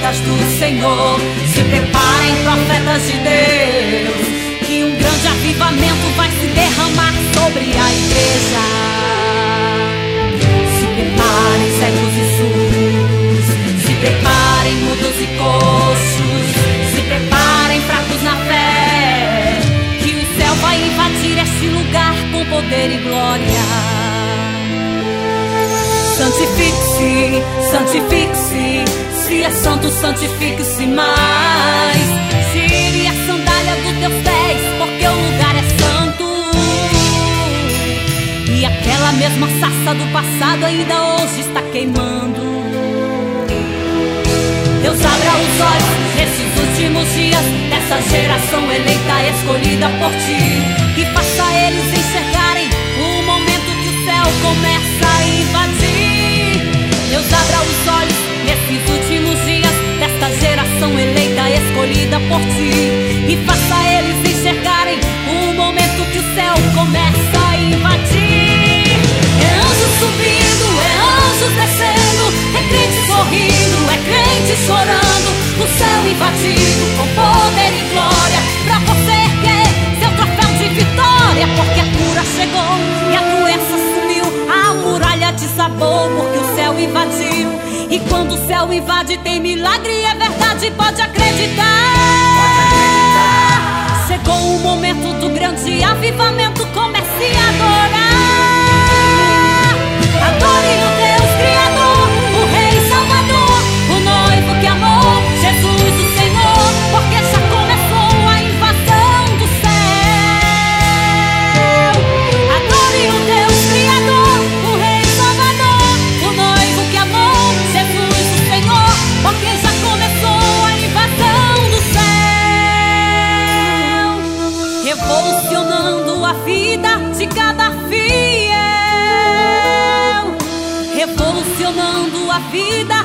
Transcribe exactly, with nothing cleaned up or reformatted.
promessas do Senhor. Se preparem, profetas de Deus, que um grande avivamento vai se derramar sobre a igreja. Se preparem, cegos e surdos, se preparem, mudos e coxos, se preparem, fracos na fé, que o céu vai invadir este lugar com poder e glória. Santifique-se, santifique-se, se é santo, santifique-se mais. Tire a sandália dos teus pés, porque o lugar é santo. E aquela mesma sarça do passado ainda hoje está queimando. Deus abra os olhos nesses últimos dias dessa geração eleita, escolhida por ti, e faça eles enxergarem o momento que o céu começa a invadir. Deus abra os olhos nesses últimos dias desta geração eleita, escolhida por ti, e faça eles enxergarem o momento que o céu começa a invadir. É anjos subindo, é anjos descendo, é crente sorrindo, é crente chorando, o céu invadido com poder e glória, pra você erguer seu troféu de vitória, porque a cura chegou e a doença sumiu, a muralha desabou, porque o céu invadiu. E quando o céu invade tem milagre, é verdade, pode acreditar. Pode acreditar. Chegou o momento do grande avivamento, comece a adorar. Adore o Deus Criador, o Rei Salvador, o noivo que amou, Jesus o Senhor, porque já começou a invasão do céu. Adore o Deus Criador, o Rei Salvador, o noivo que amou, Jesus o Senhor, porque já começou a invasão do céu. Revolucionando a vida de cada fiel, revolucionando a vida